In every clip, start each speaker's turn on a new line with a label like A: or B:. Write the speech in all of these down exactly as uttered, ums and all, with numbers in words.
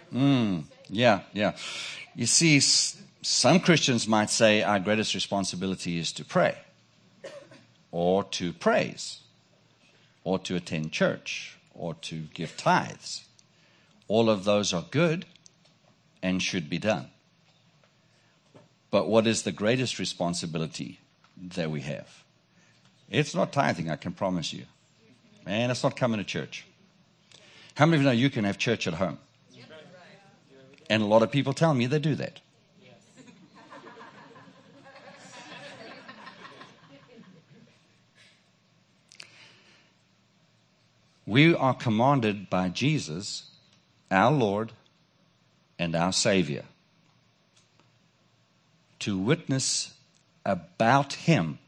A: Mm, yeah, yeah. You see, s- some Christians might say our greatest responsibility is to pray, or to praise, or to attend church, or to give tithes. All of those are good and should be done. But what is the greatest responsibility that we have? It's not tithing, I can promise you. And it's not coming to church. How many of you know you can have church at home? And a lot of people tell me they do that. We are commanded by Jesus, our Lord and our Savior, to witness about Him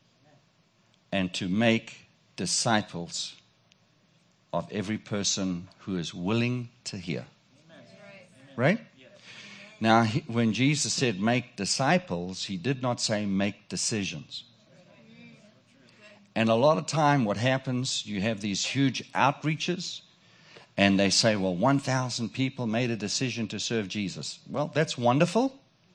A: and to make disciples of every person who is willing to hear. Right? Now, he, when Jesus said make disciples, He did not say make decisions. And a lot of time what happens, you have these huge outreaches, and they say, well, one thousand people made a decision to serve Jesus. Well, that's wonderful,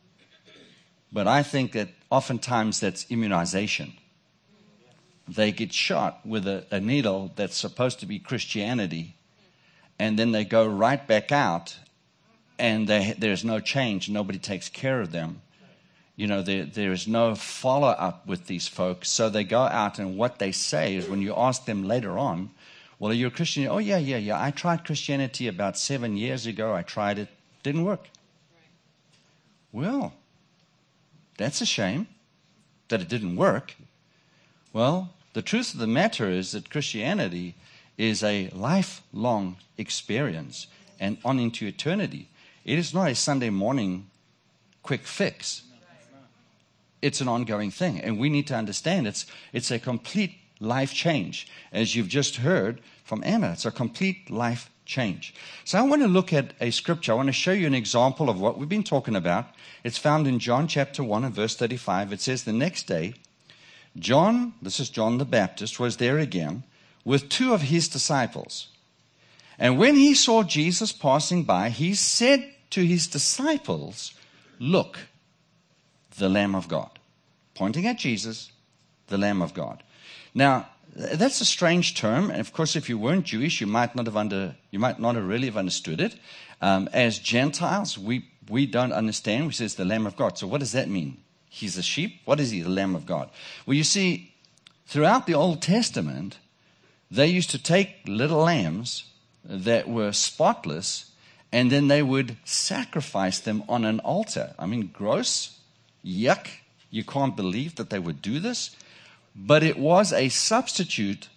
A: but I think that oftentimes that's immunization. They get shot with a, a needle that's supposed to be Christianity, and then they go right back out, and they, there's no change. Nobody takes care of them. You know, there, there is no follow-up with these folks. So they go out, and what they say is when you ask them later on, well, are you a Christian? Oh, yeah, yeah, yeah. I tried Christianity about seven years ago. I tried it. Didn't work. Well, that's a shame that it didn't work. Well, the truth of the matter is that Christianity is a lifelong experience and on into eternity. It is not a Sunday morning quick fix. It's an ongoing thing, and we need to understand it's it's a complete life change. As you've just heard from Anna, it's a complete life change. So I want to look at a scripture. I want to show you an example of what we've been talking about. It's found in John chapter one and verse thirty-five. It says, the next day, John, this is John the Baptist, was there again with two of his disciples. And when he saw Jesus passing by, he said to his disciples, look, the Lamb of God. Pointing at Jesus, the Lamb of God. Now, that's a strange term, and of course, if you weren't Jewish, you might not have under, you might not have really have understood it. Um, as Gentiles, we we don't understand. We says the Lamb of God. So, what does that mean? He's a sheep. What is he? The Lamb of God. Well, you see, throughout the Old Testament, they used to take little lambs that were spotless, and then they would sacrifice them on an altar. I mean, gross, yuck. You can't believe that they would do this. But it was a substitute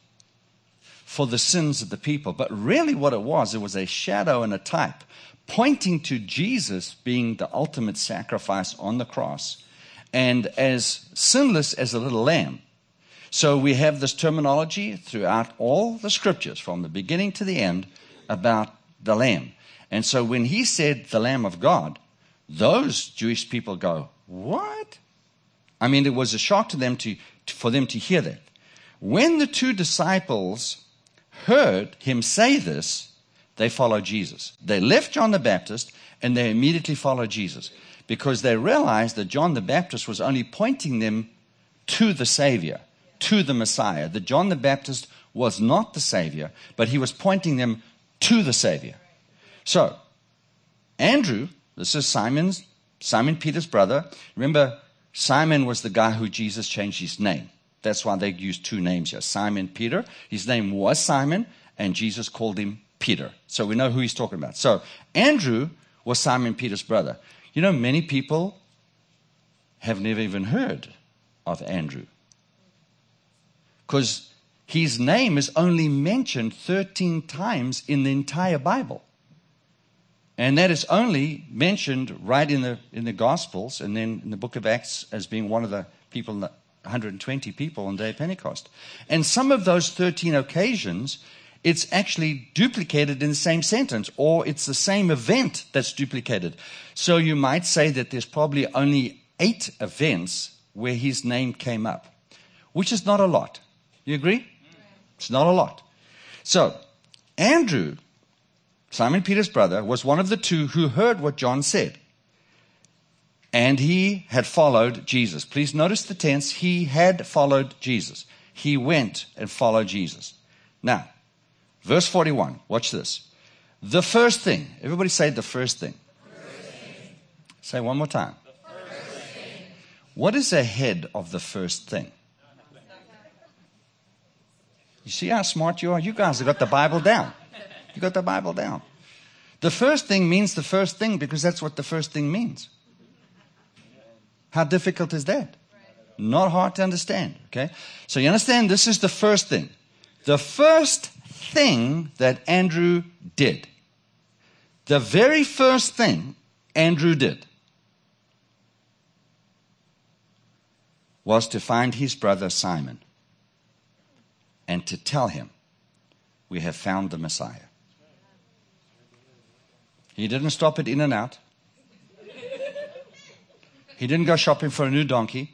A: for the sins of the people. But really what it was, it was a shadow and a type, pointing to Jesus being the ultimate sacrifice on the cross, and as sinless as a little lamb. So we have this terminology throughout all the scriptures, from the beginning to the end, about the lamb. And so when he said the Lamb of God, those Jewish people go, what? I mean, it was a shock to them to, to for them to hear that. When the two disciples heard him say this, they followed Jesus. They left John the Baptist and they immediately followed Jesus, because they realized that John the Baptist was only pointing them to the Savior, to the Messiah. That John the Baptist was not the Savior, but he was pointing them to the Savior. So, Andrew, this is Simon's, Simon Peter's brother. Remember, Simon was the guy who Jesus changed his name. That's why they used two names here. Simon Peter. His name was Simon, and Jesus called him Peter. So we know who he's talking about. So Andrew was Simon Peter's brother. You know, many people have never even heard of Andrew, because his name is only mentioned thirteen times in the entire Bible. And that is only mentioned right in the in the Gospels and then in the book of Acts as being one of the people, one hundred twenty people on the day of Pentecost. And some of those thirteen occasions, it's actually duplicated in the same sentence, or it's the same event that's duplicated. So you might say that there's probably only eight events where his name came up, which is not a lot. You agree? It's not a lot. So Andrew Simon Peter's brother, was one of the two who heard what John said. And he had followed Jesus. Please notice the tense. He had followed Jesus. He went and followed Jesus. Now, verse forty-one. Watch this. The first thing. Everybody say the first thing.
B: First thing.
A: Say one more time.
B: The first thing.
A: What is ahead of the first thing? You see how smart you are? You guys have got the Bible down. You got the Bible down. The first thing means the first thing because that's what the first thing means. How difficult is that? Not hard to understand. Okay? So you understand this is the first thing. The first thing that Andrew did. The very first thing Andrew did was to find his brother Simon and to tell him, we have found the Messiah. He didn't stop at In-N-Out. He didn't go shopping for a new donkey.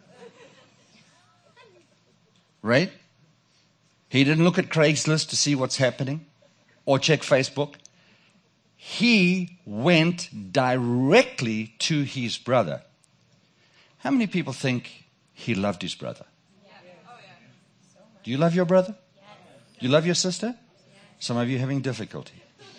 A: Right? He didn't look at Craigslist to see what's happening or check Facebook. He went directly to his brother. How many people think he loved his brother? Do you love your brother? Do you love your sister? Some of you are having difficulty.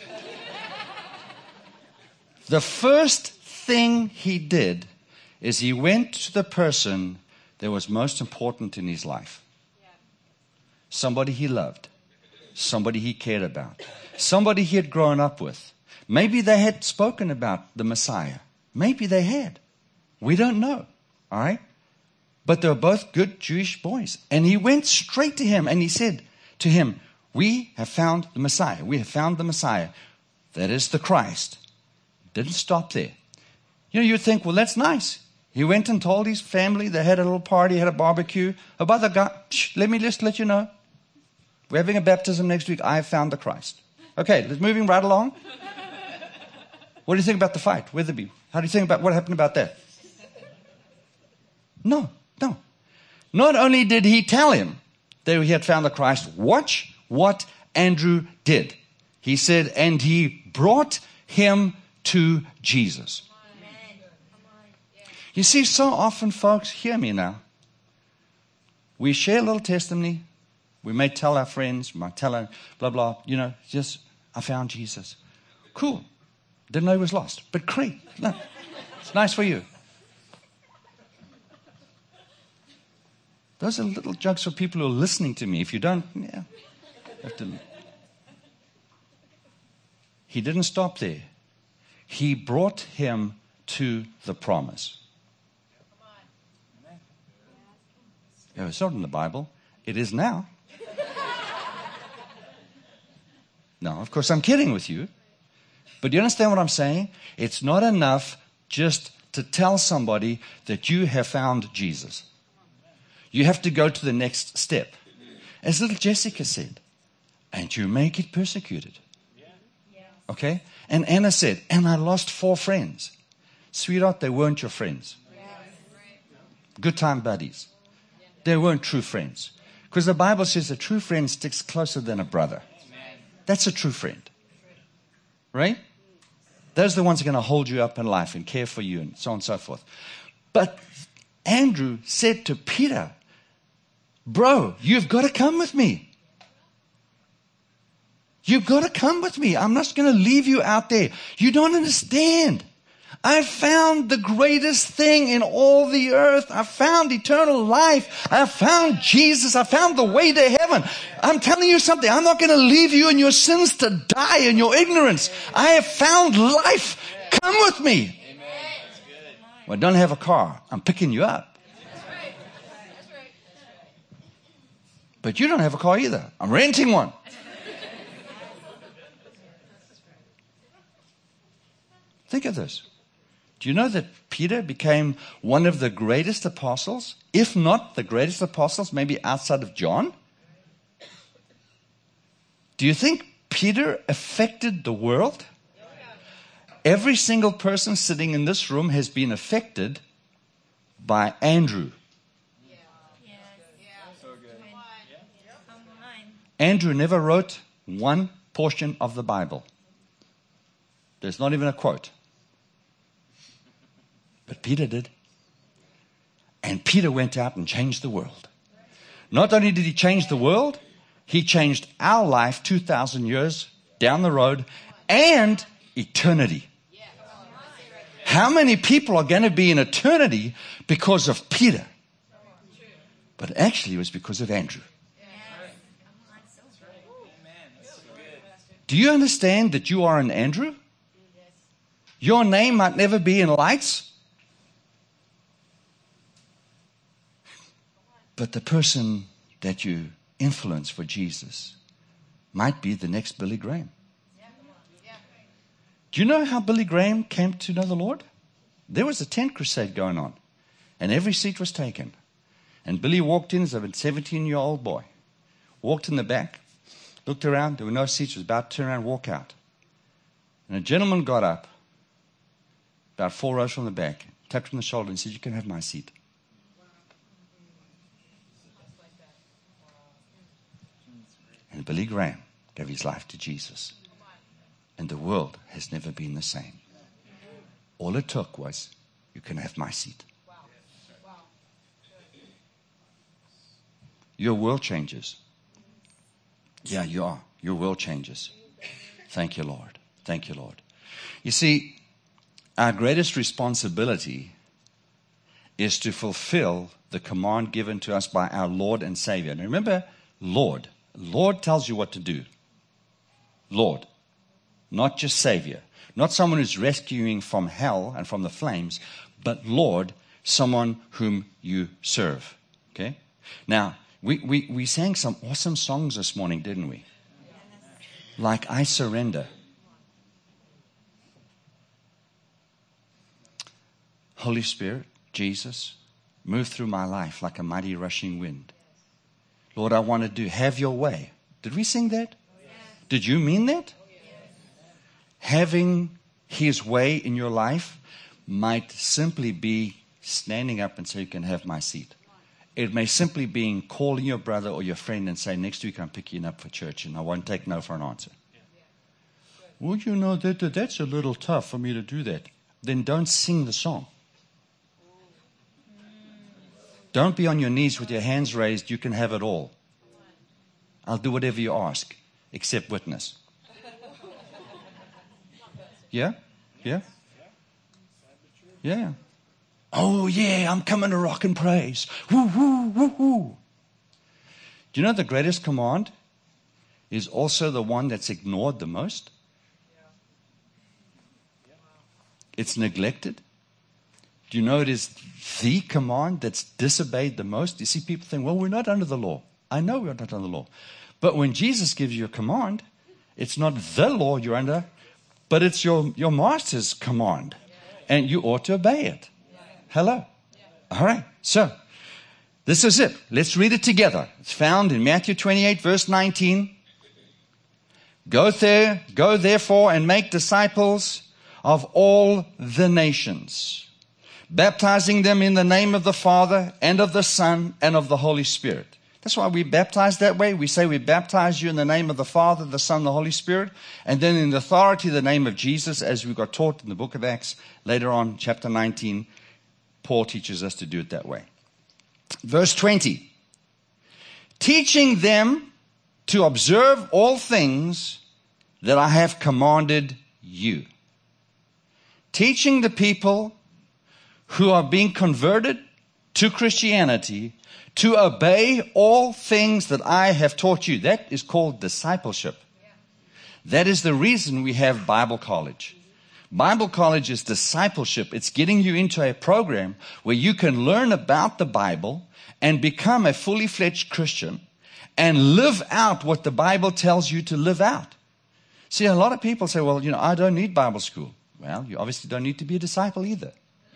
A: The first thing he did is he went to the person that was most important in his life. Somebody he loved. Somebody he cared about. Somebody he had grown up with. Maybe they had spoken about the Messiah. Maybe they had. We don't know. All right? But they were both good Jewish boys. And he went straight to him and he said to him, we have found the Messiah. We have found the Messiah. That is the Christ. Didn't stop there. You know, you'd think, well, that's nice. He went and told his family. They had a little party, had a barbecue. Oh, by the God, shh, let me just let you know. We're having a baptism next week. I have found the Christ. Okay, let's moving right along. What do you think about the fight, Witherby? How do you think about what happened about that? No, no. Not only did he tell him that he had found the Christ, watch what Andrew did. He said, and he brought him to Jesus. You see, so often, folks, hear me now. We share a little testimony. We may tell our friends, we might tell our blah, blah, you know, just, I found Jesus. Cool. Didn't know he was lost. But great. No, it's nice for you. Those are little jokes for people who are listening to me. If you don't, yeah. Have to. He didn't stop there. He brought him to the promise. Yeah, it's not in the Bible. It is now. No, of course, I'm kidding with you. But do you understand what I'm saying? It's not enough just to tell somebody that you have found Jesus. You have to go to the next step. As little Jessica said, and you may get persecuted. Okay? And Anna said, and I lost four friends. Sweetheart, they weren't your friends. Good time buddies. They weren't true friends. Because the Bible says a true friend sticks closer than a brother. That's a true friend. Right? Those are the ones who are going to hold you up in life and care for you and so on and so forth. But Andrew said to Peter, bro, you've got to come with me. You've got to come with me. I'm not going to leave you out there. You don't understand. I found the greatest thing in all the earth. I found eternal life. I found Jesus. I found the way to heaven. I'm telling you something. I'm not going to leave you in your sins to die in your ignorance. I have found life. Come with me. Well, I don't have a car. I'm picking you up. But you don't have a car either. I'm renting one. Think of this. Do you know that Peter became one of the greatest apostles, if not the greatest apostles, maybe outside of John? Do you think Peter affected the world? Every single person sitting in this room has been affected by Andrew. Andrew never wrote one portion of the Bible. There's not even a quote. But Peter did. And Peter went out and changed the world. Not only did he change the world, he changed our life two thousand years down the road and eternity. How many people are going to be in eternity because of Peter? But actually it was because of Andrew. Do you understand that you are an Andrew? Your name might never be in lights, but the person that you influence for Jesus might be the next Billy Graham. Do you know how Billy Graham came to know the Lord? There was a tent crusade going on, and every seat was taken. And Billy walked in as a seventeen-year-old boy, walked in the back, looked around, there were no seats, was about to turn around and walk out. And a gentleman got up, about four rows from the back, tapped him on the shoulder and said, "You can have my seat." And Billy Graham gave his life to Jesus. And the world has never been the same. All it took was, "You can have my seat." Your world changes. Yeah, you are. Your world changes. Thank you, Lord. Thank you, Lord. You see, our greatest responsibility is to fulfill the command given to us by our Lord and Savior. And remember, Lord. Lord tells you what to do. Lord. Not just Savior. Not someone who's rescuing from hell and from the flames, but Lord, someone whom you serve. Okay? Now, we, we, we sang some awesome songs this morning, didn't we? Like, "I Surrender." Holy Spirit, Jesus, move through my life like a mighty rushing wind. Lord, I want to do, have your way. Did we sing that? Did you mean that? Having his way in your life might simply be standing up and say, "You can have my seat." It may simply be calling your brother or your friend and say, "Next week I'm picking you up for church and I won't take no for an answer." Well, you know, that, that that's a little tough for me to do that. Then don't sing the song. Don't be on your knees with your hands raised. "You can have it all. I'll do whatever you ask, except witness." Yeah? Yeah? Yeah. "Oh, yeah, I'm coming to rock and praise. Woo, woo, woo, woo." Do you know the greatest command is also the one that's ignored the most? It's neglected. Do you know it is the command that's disobeyed the most? You see, people think, "Well, we're not under the law." I know we're not under the law. But when Jesus gives you a command, it's not the law you're under, but it's your, your master's command. And you ought to obey it. Hello. All right. So, this is it. Let's read it together. It's found in Matthew twenty-eight, verse nineteen. Go there, go therefore and make disciples of all the nations, baptizing them in the name of the Father and of the Son and of the Holy Spirit. That's why we baptize that way. We say we baptize you in the name of the Father, the Son, the Holy Spirit, and then in the authority of the name of Jesus, as we got taught in the book of Acts, later on, chapter nineteen, Paul teaches us to do it that way. Verse twenty, teaching them to observe all things that I have commanded you. Teaching the people who are being converted to Christianity to obey all things that I have taught you. That is called discipleship. That is the reason we have Bible college. Bible college is discipleship. It's getting you into a program where you can learn about the Bible and become a fully fledged Christian and live out what the Bible tells you to live out. See, a lot of people say, "Well, you know, I don't need Bible school." Well, you obviously don't need to be a disciple either.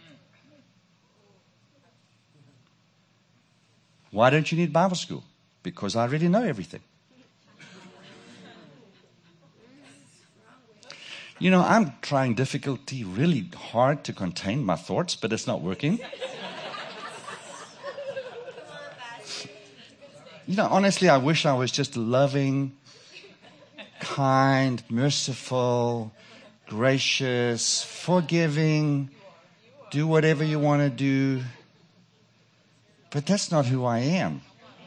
A: Why don't you need Bible school? Because I already know everything. You know, I'm trying difficulty really hard to contain my thoughts, but it's not working. You know, honestly, I wish I was just loving, kind, merciful, gracious, forgiving, do whatever you want to do. But that's not who I am.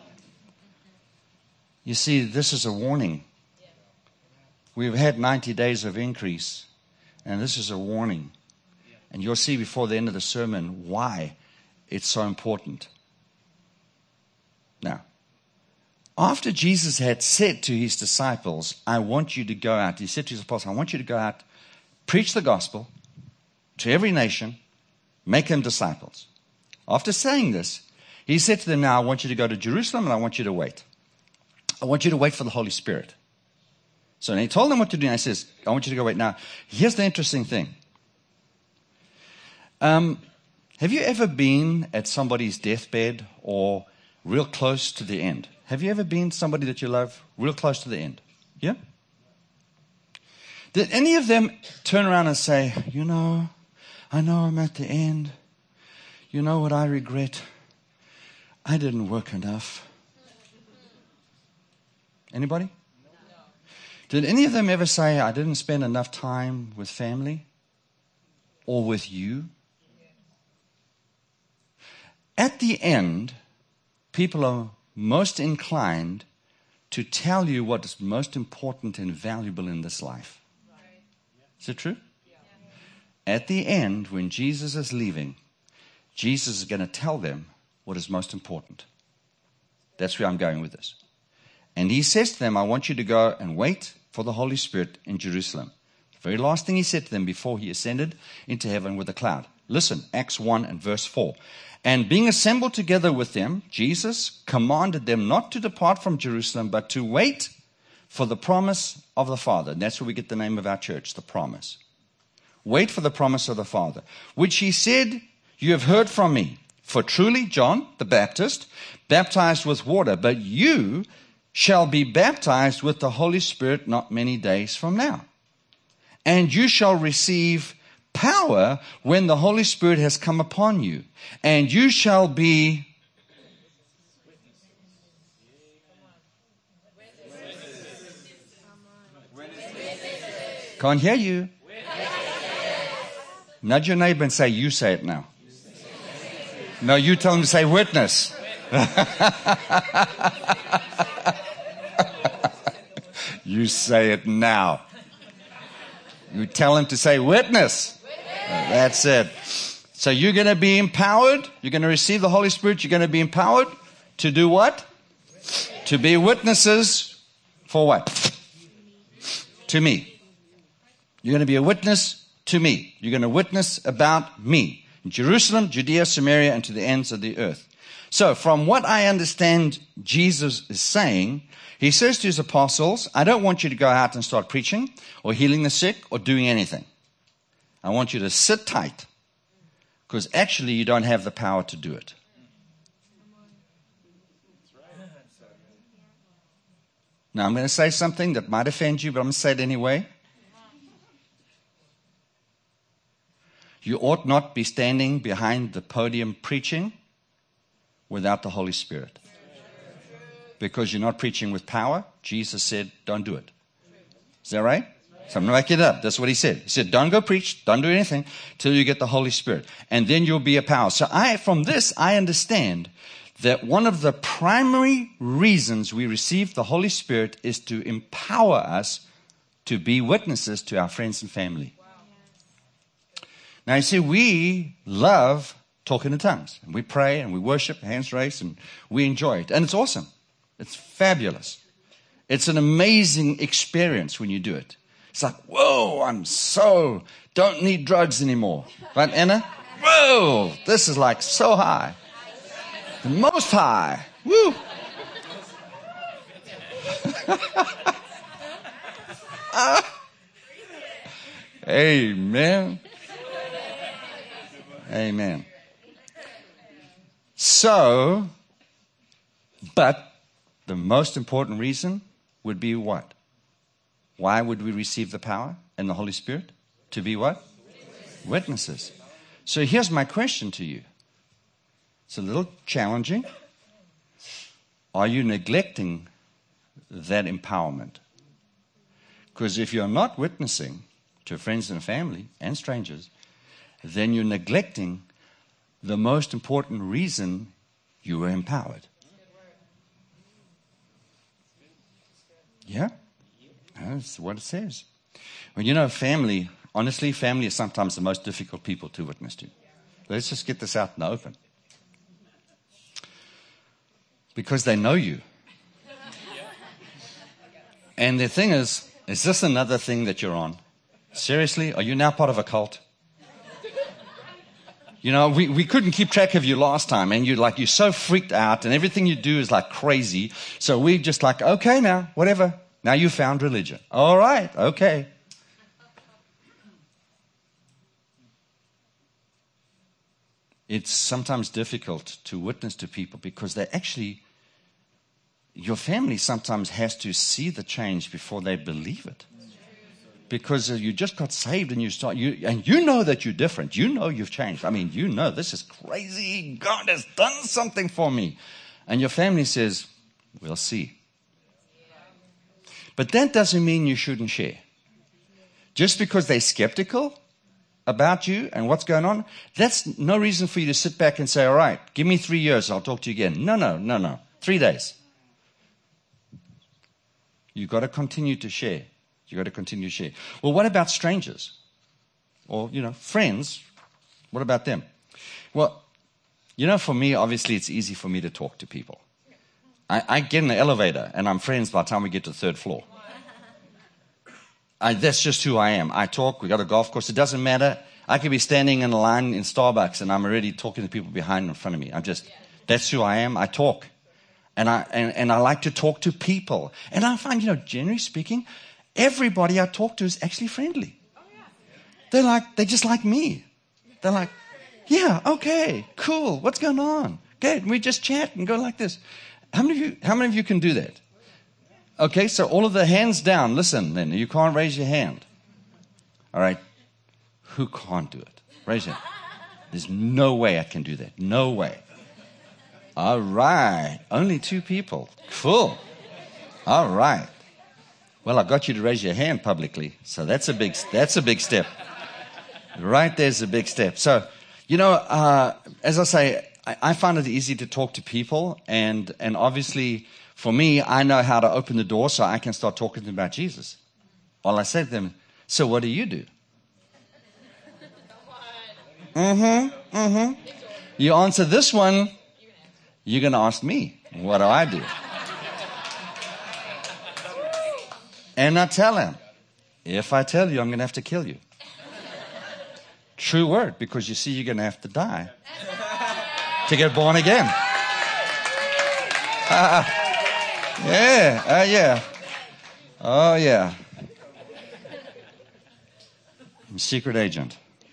A: You see, this is a warning. We've had ninety days of increase, and this is a warning. And you'll see before the end of the sermon why it's so important. Now, after Jesus had said to his disciples, I want you to go out. He said to his apostles, I want you to go out, preach the gospel to every nation, make them disciples. After saying this, he said to them, now I want you to go to Jerusalem and I want you to wait. I want you to wait for the Holy Spirit. So and he told them what to do, and he says, I want you to go wait. Now, here's the interesting thing. Um, have you ever been at somebody's deathbed or real close to the end? Have you ever been somebody that you love real close to the end? Yeah? Did any of them turn around and say, you know, I know I'm at the end. You know what I regret? I didn't work enough. Anybody? No. Did any of them ever say, I didn't spend enough time with family or with you? At the end, people are most inclined to tell you what is most important and valuable in this life. Right. Is it true? Yeah. At the end, when Jesus is leaving, Jesus is going to tell them what is most important. That's where I'm going with this. And he says to them, I want you to go and wait for the Holy Spirit in Jerusalem. The very last thing he said to them before he ascended into heaven with a cloud. Listen, Acts one and verse four. And being assembled together with them, Jesus commanded them not to depart from Jerusalem, but to wait for the promise of the Father. And that's where we get the name of our church, the promise. Wait for the promise of the Father, which he said, you have heard from me. For truly, John the Baptist baptized with water, but you shall be baptized with the Holy Spirit not many days from now. And you shall receive power when the Holy Spirit has come upon you. And you shall be Can't hear you. Nudge your neighbor and say, you say it now. No, you tell him to say witness. You say it now. You tell him to say witness. Uh, that's it. So you're going to be empowered. You're going to receive the Holy Spirit. You're going to be empowered to do what? To be witnesses for what? To me. You're going to be a witness to me. You're going to witness about me. In Jerusalem, Judea, Samaria, and to the ends of the earth. So from what I understand Jesus is saying, he says to his apostles, I don't want you to go out and start preaching or healing the sick or doing anything. I want you to sit tight because actually you don't have the power to do it. Now I'm going to say something that might offend you, but I'm going to say it anyway. You ought not be standing behind the podium preaching without the Holy Spirit. Because you're not preaching with power. Jesus said, don't do it. Is that right? So I'm going to back it up. That's what he said. He said, don't go preach, don't do anything till you get the Holy Spirit. And then you'll be a power. So I, from this, I understand that one of the primary reasons we receive the Holy Spirit is to empower us to be witnesses to our friends and family. Now you see, we love talking in tongues. And we pray and we worship, hands raised, and we enjoy it. And it's awesome. It's fabulous. It's an amazing experience when you do it. It's like, whoa, I'm so, don't need drugs anymore. Right, Anna? Whoa, this is like so high. The most high. Woo. Amen. Amen. So, but the most important reason would be what? Why would we receive the power and the Holy Spirit? To be what? Witnesses. So here's my question to you. It's a little challenging. Are you neglecting that empowerment? Because if you're not witnessing to friends and family and strangers, then you're neglecting the most important reason you were empowered. Yeah? That's what it says. Well, you know, family, honestly, family is sometimes the most difficult people to witness to. Let's just get this out in the open. Because they know you. And the thing is, is this another thing that you're on? Seriously? Are you now part of a cult? You know, we, we couldn't keep track of you last time, and you're like, you're so freaked out, and everything you do is like crazy. So we just like, okay now, whatever. Now you found religion. All right, okay. It's sometimes difficult to witness to people because they actually, your family sometimes has to see the change before they believe it. Because you just got saved and you start, you and you know that you're different. You know you've changed. I mean, you know this is crazy. God has done something for me. And your family says, we'll see. But that doesn't mean you shouldn't share. Just because they're skeptical about you and what's going on, that's no reason for you to sit back and say, all right, give me three years, I'll talk to you again. No, no, no, no. Three days. You've got to continue to share. You've got to continue to share. Well, what about strangers? Or, you know, friends? What about them? Well, you know, for me, obviously, it's easy for me to talk to people. I, I get in the elevator, and I'm friends by the time we get to the third floor. I, that's just who I am. I talk. We got a golf course. It doesn't matter. I could be standing in a line in Starbucks, and I'm already talking to people behind and in front of me. I'm just, that's who I am. I talk. And I, and, and I like to talk to people. And I find, you know, generally speaking, everybody I talk to is actually friendly. They're like, they're just like me. They're like, yeah, okay, cool. What's going on? Good. We just chat and go like this. How many of you, how many of you can do that? Okay, so all of the hands down. Listen, then you can't raise your hand. All right. Who can't do it? Raise your hand. There's no way I can do that. No way. All right. Only two people. Cool. All right. Well, I got you to raise your hand publicly, so that's a big that's a big step. Right there's a big step. So, you know, uh, as I say, I, I find it easy to talk to people, and and obviously for me, I know how to open the door so I can start talking to them about Jesus. Well, I said to them, so what do you do? Mm-hmm, mm-hmm. You answer this one, you're going to ask me, what do I do? And I tell him, if I tell you, I'm going to have to kill you. True word, because you see, you're going to have to die to get born again. Uh, yeah, uh, yeah. Oh, yeah. I'm a secret agent.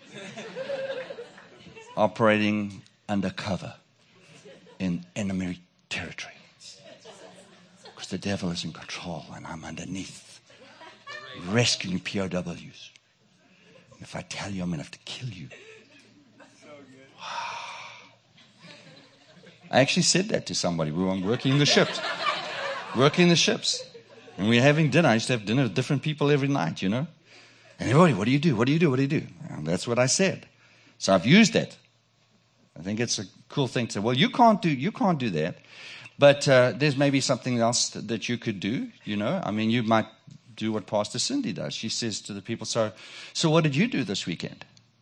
A: Operating undercover in enemy territory. Because the devil is in control and I'm underneath. Rescuing P O Ws. If I tell you, I'm going to have to kill you. Wow. I actually said that to somebody. We were working the ships. Working the ships. And we were having dinner. I used to have dinner with different people every night, you know. And everybody, what do you do? What do you do? What do you do? And that's what I said. So I've used that. I think it's a cool thing to say, well, you can't do, you can't do that. But uh, there's maybe something else that, that you could do, you know. I mean, you might do what Pastor Cindy does. She says to the people, so so what did you do this weekend?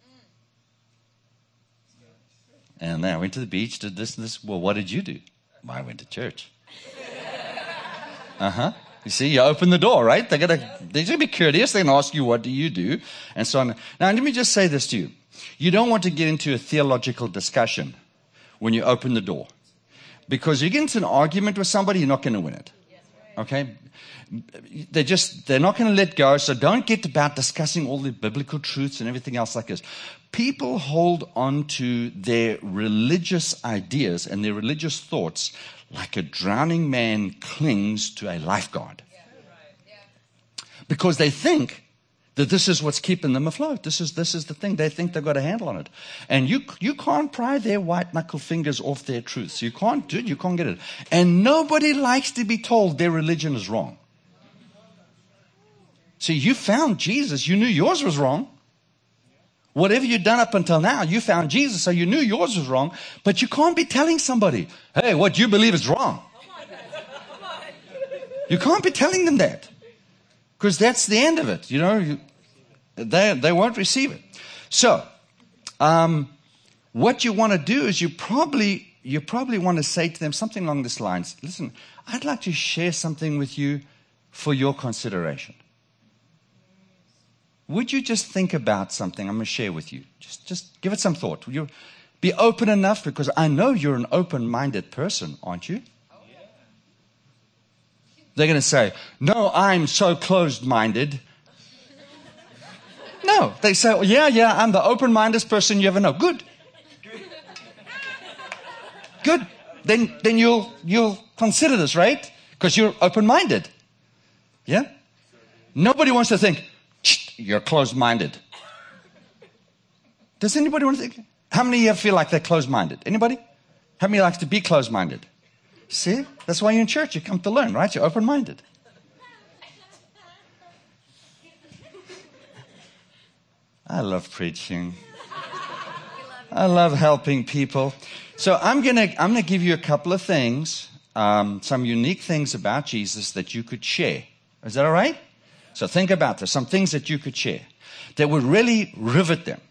A: And then I went to the beach, did this and this. Well, what did you do? Well, I went to church. Uh-huh. You see, you open the door, right? They're going to they're gonna be curious. They're going to ask you, what do you do? And so on. Now, let me just say this to you. You don't want to get into a theological discussion when you open the door. Because you get into an argument with somebody, you're not going to win it. Okay? They're just, they're not going to let go. So don't get about discussing all the biblical truths and everything else like this. People hold on to their religious ideas and their religious thoughts like a drowning man clings to a lifeguard. Because they think that this is what's keeping them afloat. This is this is the thing. They think they've got a handle on it. And you you can't pry their white-knuckle fingers off their truths. You can't do it. You can't get it. And nobody likes to be told their religion is wrong. See, you found Jesus. You knew yours was wrong. Whatever you've done up until now, you found Jesus, so you knew yours was wrong. But you can't be telling somebody, hey, what you believe is wrong. You can't be telling them that. Because that's the end of it. You know, you, they, they won't receive it. So, um, what you want to do is you probably, you probably want to say to them something along this lines. Listen, I'd like to share something with you for your consideration. Would you just think about something I'm going to share with you? Just, just give it some thought. Will you be open enough? Because I know you're an open-minded person, aren't you? They're going to say, no, I'm so closed-minded. No, they say, well, yeah, yeah, I'm the open-minded person you ever know. Good. Good. Then, then you'll, you'll consider this, right? Because you're open-minded. Yeah? Nobody wants to think, you're closed-minded. Does anybody want to think? How many of you feel like they're closed-minded? Anybody? How many likes to be closed-minded? See? That's why you're in church. You come to learn, right? You're open-minded. I love preaching. I love helping people. So I'm going to I'm going to give you a couple of things, um, some unique things about Jesus that you could share. Is that all right? So think about this. Some things that you could share that would really rivet them.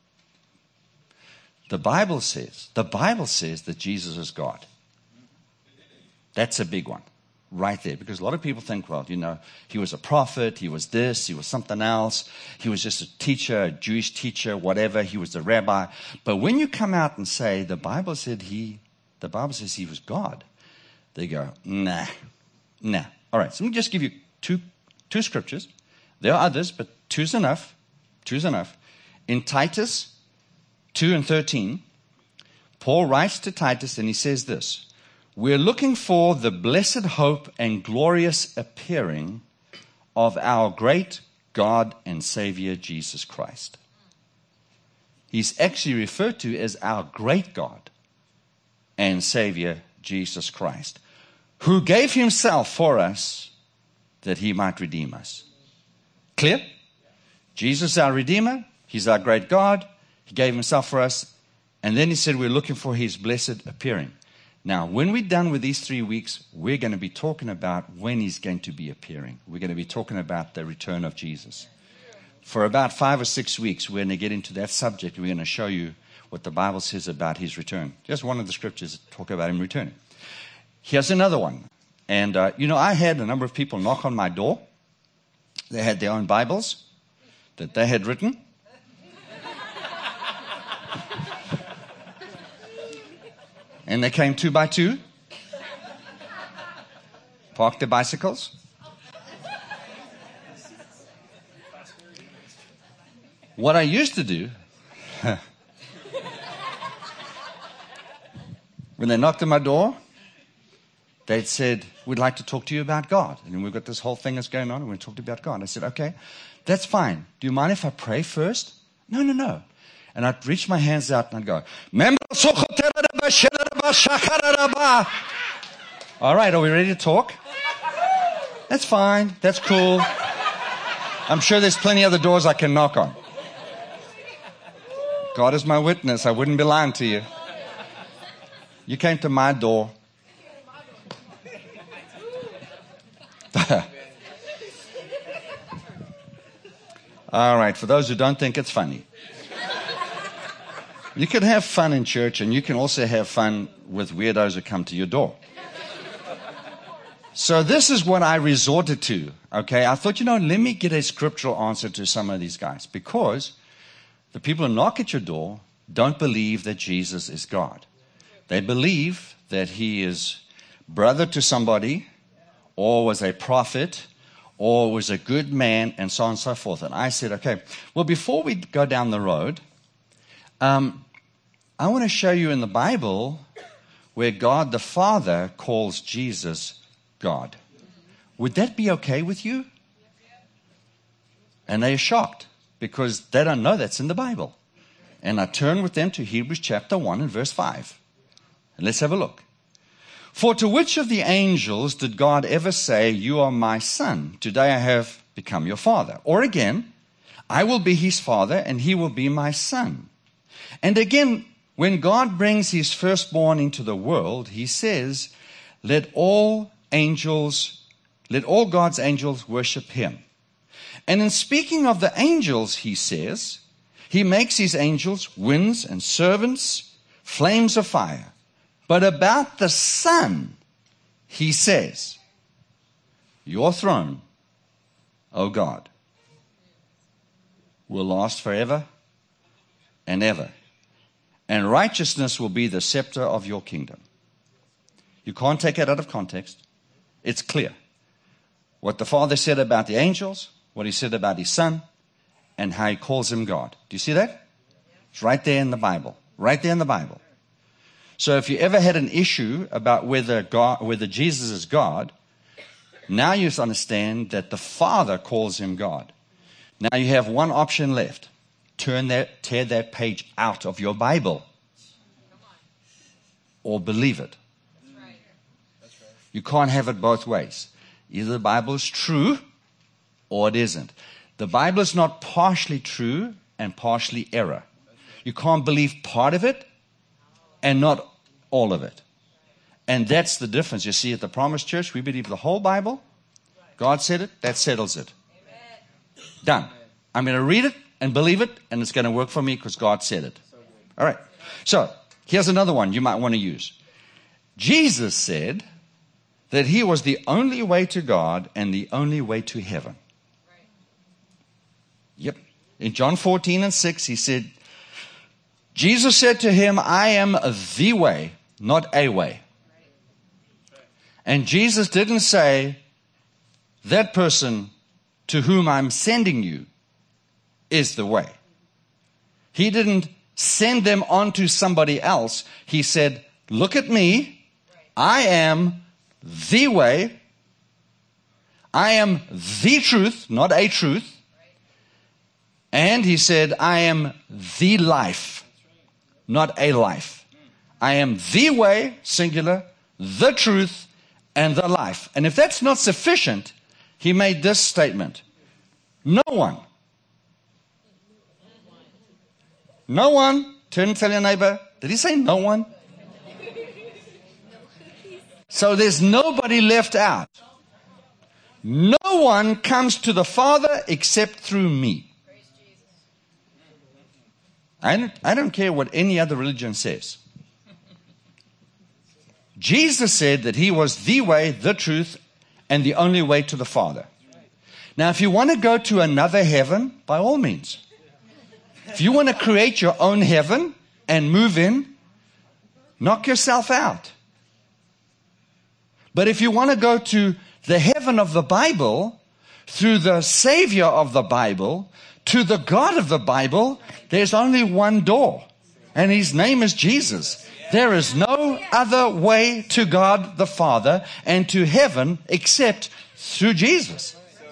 A: The Bible says, the Bible says that Jesus is God. That's a big one right there. Because a lot of people think, well, you know, he was a prophet, he was this, he was something else. He was just a teacher, a Jewish teacher, whatever. He was the rabbi. But when you come out and say, the Bible said he, the Bible says he was God, they go, nah, nah. All right, so let me just give you two Two scriptures. There are others, but two's enough. Two's enough. In Titus two and thirteen, Paul writes to Titus and he says this, we're looking for the blessed hope and glorious appearing of our great God and Savior, Jesus Christ. He's actually referred to as our great God and Savior, Jesus Christ, who gave himself for us that he might redeem us. Clear? Jesus is our Redeemer. He's our great God. He gave himself for us. And then he said we're looking for his blessed appearing. Now, when we're done with these three weeks, we're going to be talking about when he's going to be appearing. We're going to be talking about the return of Jesus. For about five or six weeks, we're going to get into that subject. We're going to show you what the Bible says about his return. Just one of the scriptures talk about him returning. Here's another one. And, uh, you know, I had a number of people knock on my door. They had their own Bibles that they had written. And they came two by two, parked their bicycles. What I used to do, when they knocked on my door, they'd said, we'd like to talk to you about God. And we've got this whole thing that's going on, and we talked about God. I said, okay, that's fine. Do you mind if I pray first? No, no, no. And I'd reach my hands out and I'd go, all right, are we ready to talk? That's fine. That's cool. I'm sure there's plenty of other doors I can knock on. God is my witness. I wouldn't be lying to you. You came to my door. All right, for those who don't think it's funny. You can have fun in church, and you can also have fun with weirdos who come to your door. So this is what I resorted to, okay? I thought, you know, let me get a scriptural answer to some of these guys, because the people who knock at your door don't believe that Jesus is God. They believe that he is brother to somebody, or was a prophet, or was a good man, and so on and so forth. And I said, okay, well, before we go down the road, um, I want to show you in the Bible where God the Father calls Jesus God. Would that be okay with you? And they are shocked because they don't know that's in the Bible. And I turn with them to Hebrews chapter one and verse five. And let's have a look. For to which of the angels did God ever say, you are my son? Today I have become your father. Or again, I will be his father and he will be my son. And again, when God brings his firstborn into the world, he says, let all angels, let all God's angels worship him. And in speaking of the angels, he says, he makes his angels winds and servants, flames of fire. But about the Son, he says, your throne, O God, will last forever and ever. And righteousness will be the scepter of your kingdom. You can't take it out of context. It's clear. What the Father said about the angels, what he said about his Son, and how he calls him God. Do you see that? It's right there in the Bible. Right there in the Bible. So if you ever had an issue about whether God, whether Jesus is God, now you understand that the Father calls him God. Now you have one option left. Turn that, tear that page out of your Bible. Or believe it. You can't have it both ways. Either the Bible is true or it isn't. The Bible is not partially true and partially error. You can't believe part of it and not all of it. And that's the difference. You see, at the Promise Church, we believe the whole Bible. God said it, that settles it. Done. I'm going to read it and believe it, and it's going to work for me because God said it. All right. So, here's another one you might want to use. Jesus said that he was the only way to God and the only way to heaven. Yep. In John fourteen and six, he said, Jesus said to him, I am the way, not a way. And Jesus didn't say, that person to whom I'm sending you is the way. He didn't send them on to somebody else. He said, look at me. I am the way. I am the truth, not a truth. And he said, I am the life, not a life. I am the way, singular, the truth, and the life. And if that's not sufficient, he made this statement. No one. No one. Turn and tell your neighbor, did he say no one? So there's nobody left out. No one comes to the Father except through me. I don't, I don't care what any other religion says. Jesus said that he was the way, the truth, and the only way to the Father. Now, if you want to go to another heaven, by all means. If you want to create your own heaven and move in, knock yourself out. But if you want to go to the heaven of the Bible, through the Savior of the Bible, to the God of the Bible, there's only one door, and his name is Jesus. There is no other way to God the Father and to heaven except through Jesus.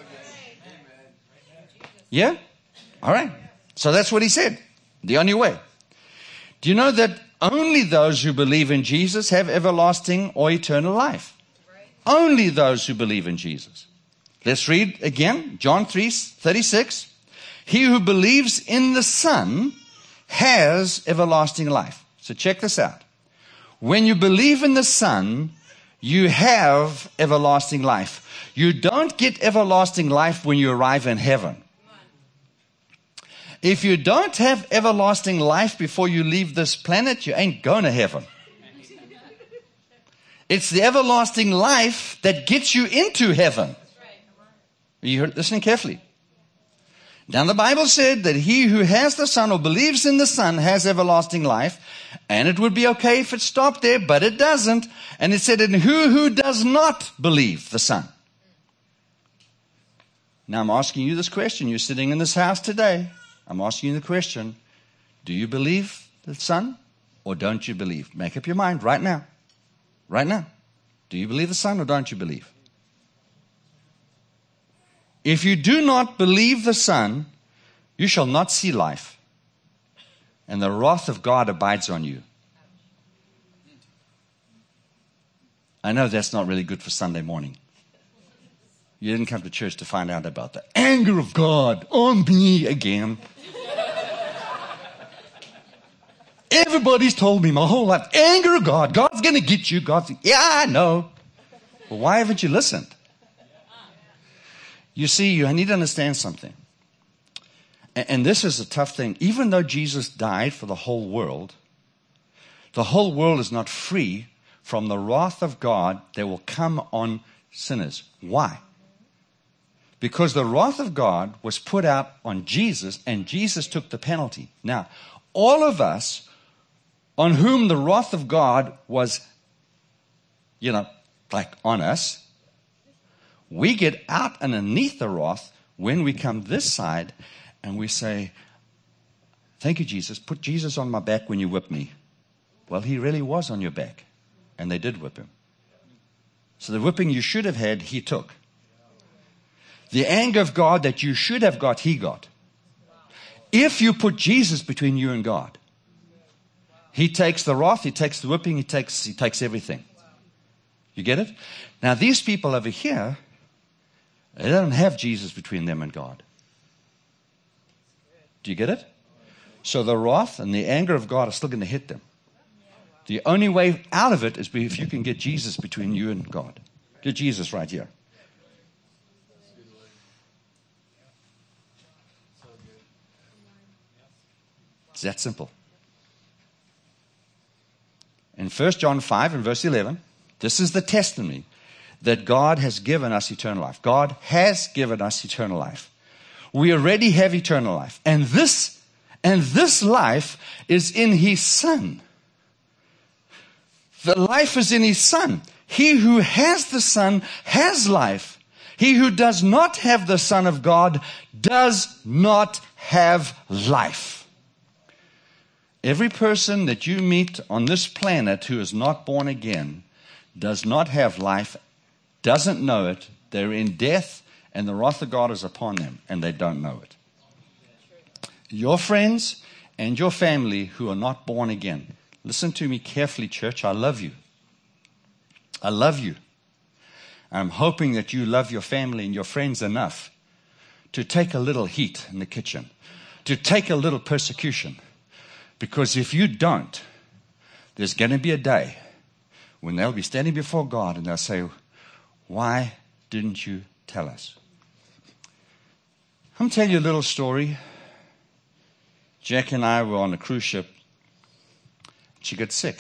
A: Yeah? All right. So that's what he said. The only way. Do you know that only those who believe in Jesus have everlasting or eternal life? Only those who believe in Jesus. Let's read again, John three thirty-six. He who believes in the Son has everlasting life. So check this out. When you believe in the Son, you have everlasting life. You don't get everlasting life when you arrive in heaven. If you don't have everlasting life before you leave this planet, you ain't going to heaven. It's the everlasting life that gets you into heaven. Are you listening carefully? Now the Bible said that he who has the Son or believes in the Son has everlasting life. And it would be okay if it stopped there, but it doesn't. And it said, and who who does not believe the Son? Now I'm asking you this question. You're sitting in this house today. I'm asking you the question. Do you believe the Son or don't you believe? Make up your mind right now. Right now. Do you believe the Son or don't you believe? If you do not believe the Son, you shall not see life, and the wrath of God abides on you. I know that's not really good for Sunday morning. You didn't come to church to find out about the anger of God on me again. Everybody's told me my whole life, anger of God. God's going to get you. God's, yeah, I know. Well, why haven't you listened? You see, you need to understand something. And, and this is a tough thing. Even though Jesus died for the whole world, the whole world is not free from the wrath of God that will come on sinners. Why? Because the wrath of God was put out on Jesus, and Jesus took the penalty. Now, all of us on whom the wrath of God was, you know, like on us, we get out underneath the wrath when we come this side and we say, thank you, Jesus. Put Jesus on my back when you whip me. Well, he really was on your back, and they did whip him. So the whipping you should have had, he took. The anger of God that you should have got, he got. If you put Jesus between you and God, he takes the wrath, he takes the whipping, he takes, he takes everything. You get it? Now, these people over here, they don't have Jesus between them and God. Do you get it? So the wrath and the anger of God are still going to hit them. The only way out of it is if you can get Jesus between you and God. Get Jesus right here. It's that simple. In First John five and verse eleven, this is the testimony that God has given us eternal life. God has given us eternal life. We already have eternal life. And this, and this life is in His Son. The life is in His Son. He who has the Son has life. He who does not have the Son of God does not have life. Every person that you meet on this planet who is not born again does not have life, doesn't know it. They're in death, and the wrath of God is upon them, and they don't know it. Your friends and your family who are not born again, listen to me carefully, church. I love you. I love you. I'm hoping that you love your family and your friends enough to take a little heat in the kitchen, to take a little persecution. Because if you don't, there's going to be a day when they'll be standing before God and they'll say, why didn't you tell us? I'm telling you a little story. Jack and I were on a cruise ship. She got sick.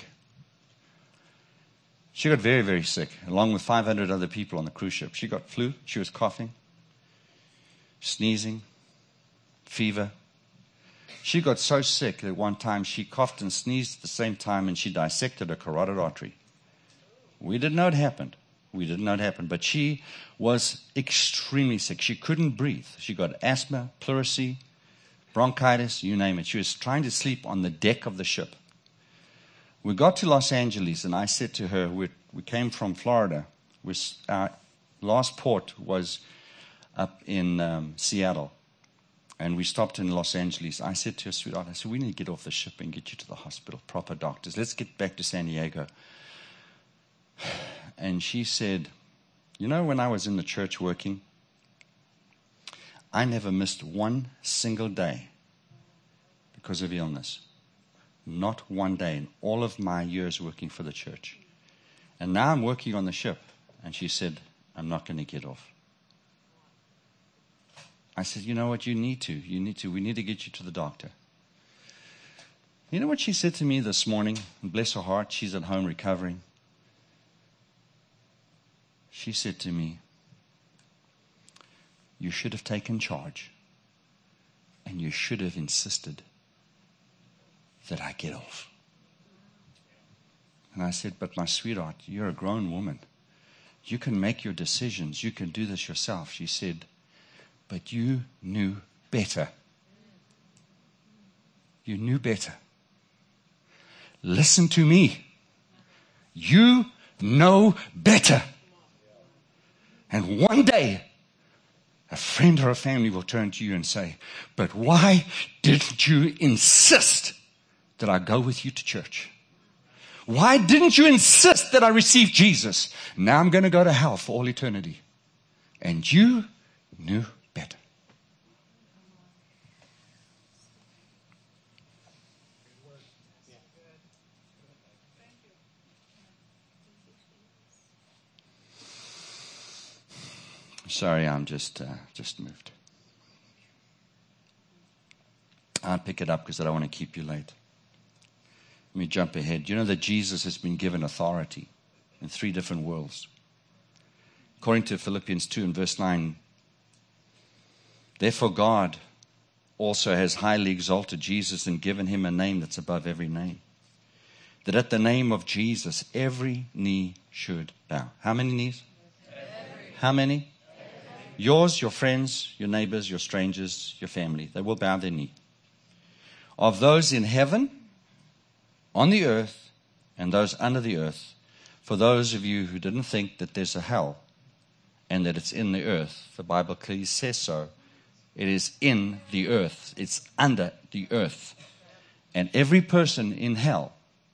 A: She got very, very sick, along with five hundred other people on the cruise ship. She got flu. She was coughing, sneezing, fever. She got so sick that one time she coughed and sneezed at the same time, and she dissected her carotid artery. We didn't know it happened. We didn't know it happened. But she was extremely sick. She couldn't breathe. She got asthma, pleurisy, bronchitis, you name it. She was trying to sleep on the deck of the ship. We got to Los Angeles, and I said to her, we, we came from Florida. We, our last port was up in um, Seattle. And we stopped in Los Angeles. I said to her, sweetheart, I said, we need to get off the ship and get you to the hospital, proper doctors. Let's get back to San Diego. And she said, you know, when I was in the church working, I never missed one single day because of illness. Not one day in all of my years working for the church. And now I'm working on the ship. And she said, I'm not going to get off. I said, you know what, you need to. You need to. We need to get you to the doctor. You know what she said to me this morning? Bless her heart, she's at home recovering. She said to me, you should have taken charge. And you should have insisted that I get off. And I said, but my sweetheart, you're a grown woman. You can make your decisions. You can do this yourself. She said, but you knew better. You knew better. Listen to me. You know better. And one day, a friend or a family will turn to you and say, but why didn't you insist that I go with you to church? Why didn't you insist that I receive Jesus? Now I'm going to go to hell for all eternity. And you knew better. Sorry, I'm just uh, just moved. I'll pick it up because I don't want to keep you late. Let me jump ahead. You know that Jesus has been given authority in three different worlds. According to Philippians two and verse nine, therefore God also has highly exalted Jesus and given him a name that's above every name, that at the name of Jesus every knee should bow. How many knees? Every. How many? Every. Yours, your friends, your neighbors, your strangers, your family. They will bow their knee. Of those in heaven, on the earth, and those under the earth. For those of you who didn't think that there's a hell and that it's in the earth, the Bible clearly says so. It is in the earth. It's under the earth. And every person in hell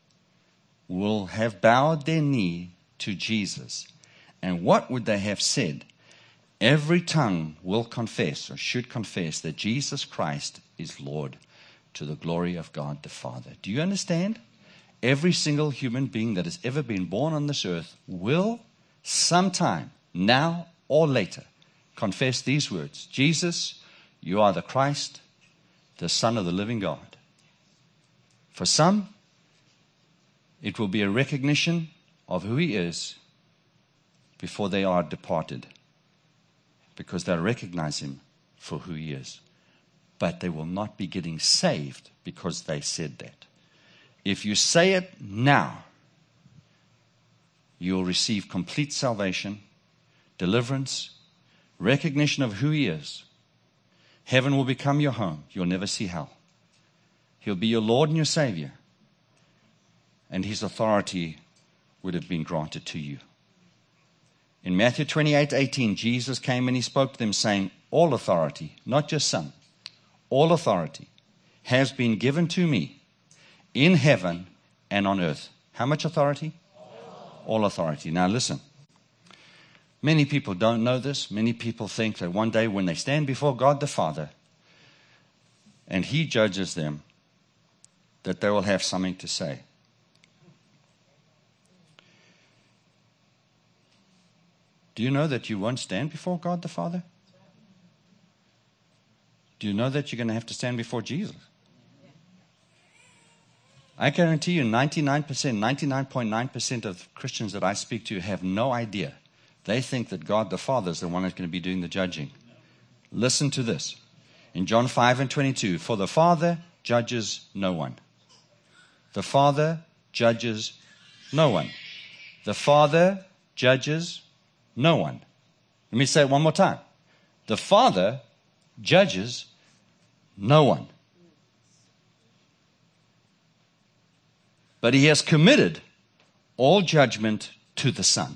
A: will have bowed their knee to Jesus. And what would they have said? Every tongue will confess, or should confess, that Jesus Christ is Lord, to the glory of God the Father. Do you understand? Every single human being that has ever been born on this earth will sometime, now or later, confess these words. Jesus, you are the Christ, the Son of the living God. For some, it will be a recognition of who he is before they are departed, because they'll recognize him for who he is. But they will not be getting saved because they said that. If you say it now, you'll receive complete salvation, deliverance, recognition of who he is. Heaven will become your home. You'll never see hell. He'll be your Lord and your Savior. And his authority would have been granted to you. In Matthew twenty-eight eighteen, Jesus came and he spoke to them saying, all authority, not just some, all authority has been given to me in heaven and on earth. How much authority? All, all authority. Now listen. Many people don't know this. Many people think that one day when they stand before God the Father and he judges them, that they will have something to say. Do you know that you won't stand before God the Father? Do you know that you're going to have to stand before Jesus? I guarantee you ninety-nine percent, ninety-nine point nine percent of Christians that I speak to have no idea. They think that God the Father is the one that's going to be doing the judging. Listen to this. In John five and twenty-two, for the Father judges no one. The Father judges no one. The Father judges no one. Let me say it one more time. The Father judges no one. But he has committed all judgment to the Son.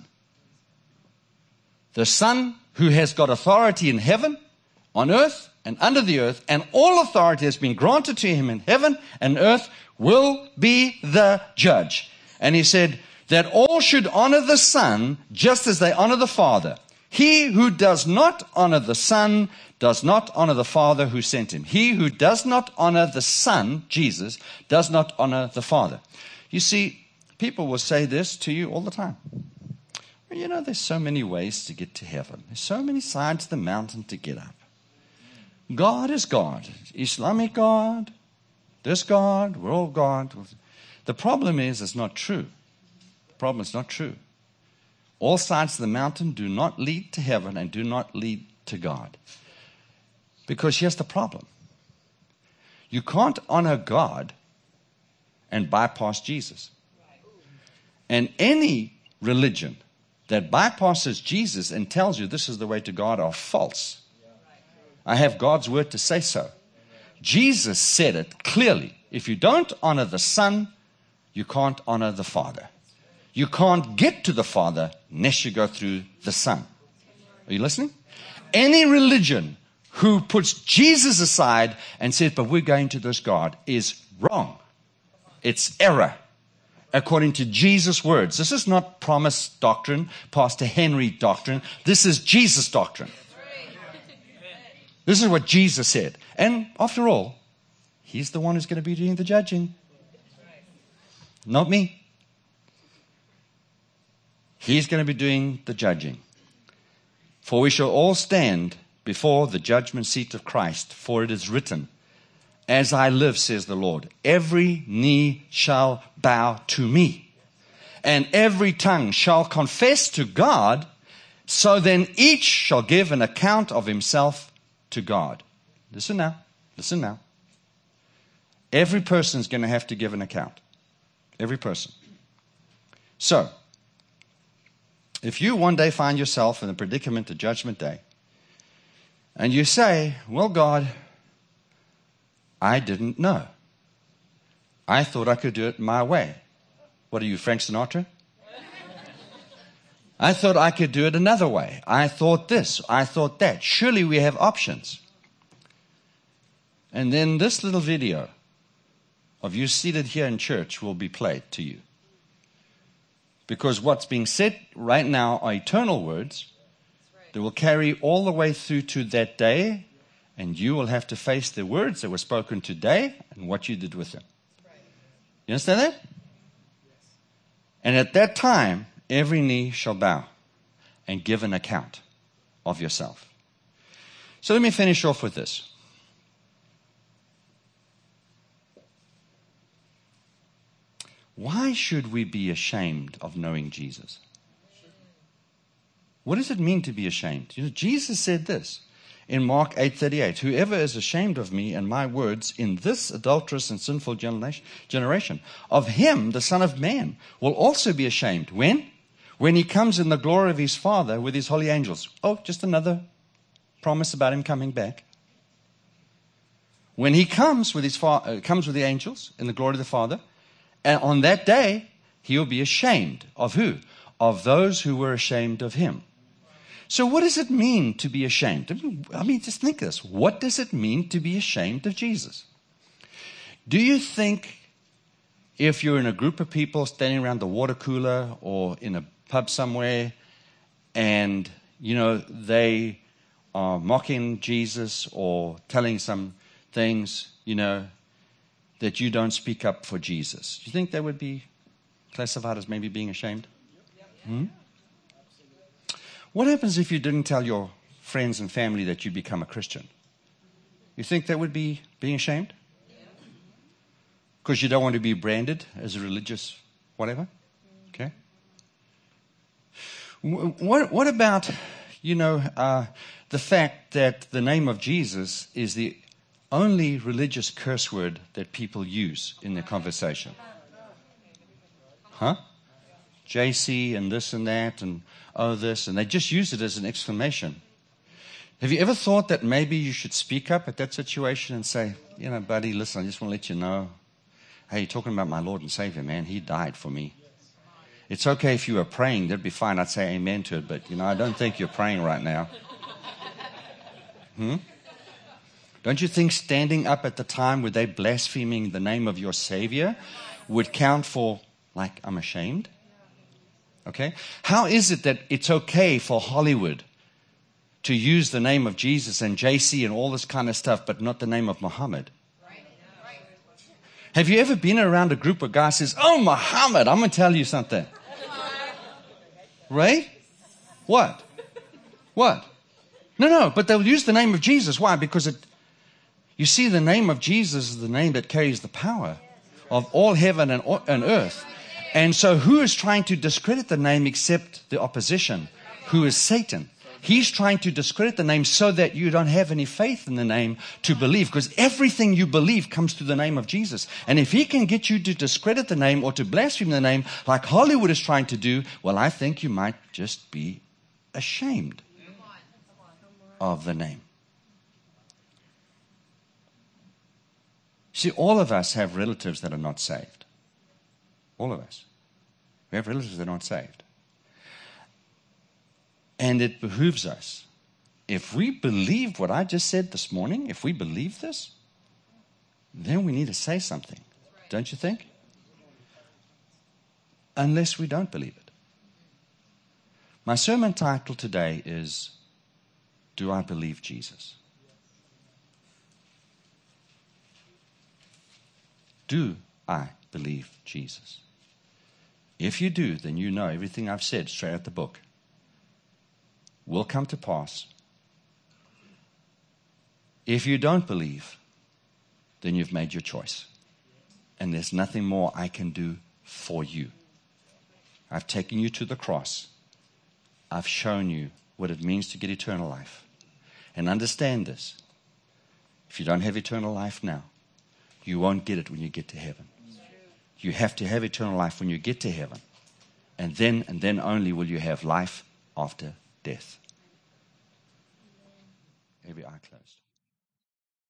A: The Son who has got authority in heaven, on earth, and under the earth, and all authority has been granted to him in heaven and earth, will be the judge. And he said that all should honor the Son just as they honor the Father. He who does not honor the Son does not honor the Father who sent him. He who does not honor the Son, Jesus, does not honor the Father. You see, people will say this to you all the time. Well, you know, there's so many ways to get to heaven. There's so many sides of the mountain to get up. God is God. Islamic God, this God, we're all God. The problem is it's not true. The problem is not true. All sides of the mountain do not lead to heaven and do not lead to God. Because here's the problem. You can't honor God and bypass Jesus. And any religion that bypasses Jesus and tells you this is the way to God are false. I have God's word to say so. Jesus said it clearly. If you don't honor the Son, you can't honor the Father. You can't get to the Father unless you go through the Son. Are you listening? Any religion who puts Jesus aside and says, but we're going to this God, is wrong. It's error. according to Jesus' words. This is not promise doctrine, Pastor Henry doctrine. This is Jesus' doctrine. This is what Jesus said. And after all, He's the one who's going to be doing the judging. Not me. He's going to be doing the judging. For we shall all stand before the judgment seat of Christ, for it is written, as I live, says the Lord, every knee shall bow to me, and every tongue shall confess to God, so then each shall give an account of himself to God. Listen now, listen now. Every person is going to have to give an account. Every person. So, if you one day find yourself in the predicament of Judgment Day, and you say, well, God, I didn't know. I thought I could do it my way. What are you, Frank Sinatra? I thought I could do it another way. I thought this. I thought that. Surely we have options. And then this little video of you seated here in church will be played to you. Because what's being said right now are eternal words that will carry all the way through to that day, and you will have to face the words that were spoken today and what you did with them. You understand that? And at that time, every knee shall bow and give an account of yourself. So let me finish off with this. Why should we be ashamed of knowing Jesus? What does it mean to be ashamed? You know, Jesus said this in Mark eight thirty-eight, whoever is ashamed of me and my words in this adulterous and sinful generation, of him the Son of Man will also be ashamed. When? When he comes in the glory of his Father with his holy angels. Oh, just another promise about him coming back. When he comes with his fa- uh, comes with the angels in the glory of the Father, and on that day, he will be ashamed of who? Of those who were ashamed of him. So what does it mean to be ashamed? I mean, I mean, just think this. What does it mean to be ashamed of Jesus? Do you think if you're in a group of people standing around the water cooler or in a pub somewhere and, you know, they are mocking Jesus or telling some things, you know, that you don't speak up for Jesus, do you think they would be classified as maybe being ashamed? Hmm? What happens if you didn't tell your friends and family that you become a Christian? You think that would be being ashamed? Because you don't want to be branded as a religious whatever? Okay. What, what about, you know, uh, the fact that the name of Jesus is the only religious curse word that people use in their conversation? Huh? J C and this and that and oh this, and they just use it as an exclamation. Have you ever thought that maybe you should speak up at that situation and say, you know, buddy, listen, I just want to let you know, hey, you're talking about my Lord and Savior, man. He died for me. It's okay if you were praying. That'd be fine. I'd say amen to it, but, you know, I don't think you're praying right now. Hmm? Don't you think standing up at the time where they blaspheming the name of your Savior would count for, like, I'm ashamed? Okay? How is it that it's okay for Hollywood to use the name of Jesus and J C and all this kind of stuff, but not the name of Muhammad? Have you ever been around a group of guys who says, oh, Muhammad, I'm going to tell you something. Right? What? What? No, no, but they'll use the name of Jesus. Why? Because it, you see, the name of Jesus is the name that carries the power of all heaven and, and earth. And so who is trying to discredit the name except the opposition, who is Satan? He's trying to discredit the name so that you don't have any faith in the name to believe, because everything you believe comes through the name of Jesus. And if he can get you to discredit the name or to blaspheme the name like Hollywood is trying to do, well, I think you might just be ashamed of the name. See, all of us have relatives that are not saved. All of us. We have relatives that are not saved. And it behooves us, if we believe what I just said this morning, if we believe this, then we need to say something. Don't you think? unless we don't believe it. My sermon title today is, Do I Believe Jesus? Do I believe Jesus? If you do, then you know everything I've said straight out the book will come to pass. If you don't believe, then you've made your choice. And there's nothing more I can do for you. I've taken you to the cross. I've shown you what it means to get eternal life. And understand this. If you don't have eternal life now, you won't get it when you get to heaven. You have to have eternal life when you get to heaven. And then, and then only will you have life after death. Every eye closed.